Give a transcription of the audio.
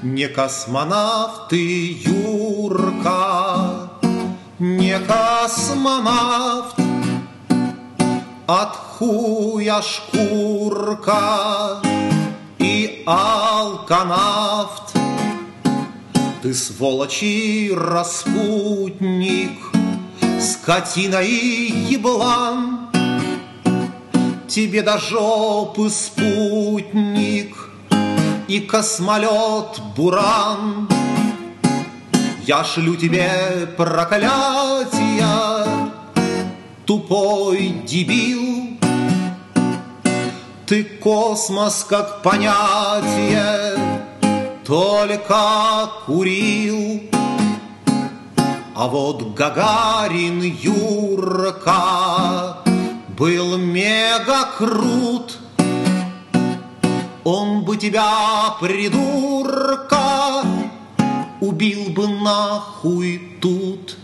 Не космонавт ты, Юрка, не космонавт, от хуя шкурка и алканавт. Ты, сволочи, распутник, скотина и еблан, тебе до жопы спутник и космолет Буран. Я шлю тебе проклятия, тупой дебил. Ты космос как понятие только курил. А вот Гагарин Юрка был мега крут. Он бы тебя, придурка, убил бы нахуй тут.